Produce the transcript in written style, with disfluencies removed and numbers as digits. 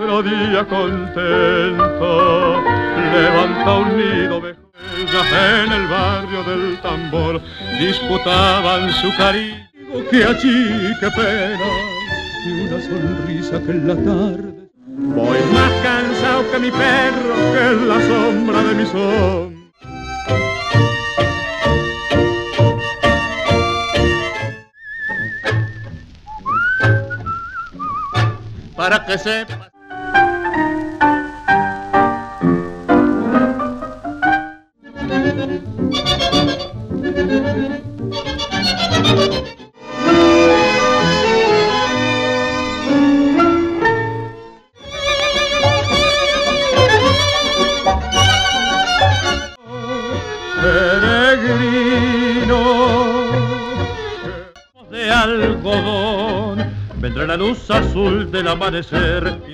Otro día contento levanta un nido de joyas en el barrio del Tambor. Disputaban su cariño, que allí, qué pena, y una sonrisa que en la tarde. Voy más cansado que mi perro, que en la sombra de mi sombra. Para que sepas. Peregrino de algodón, vendrá la luz azul del amanecer.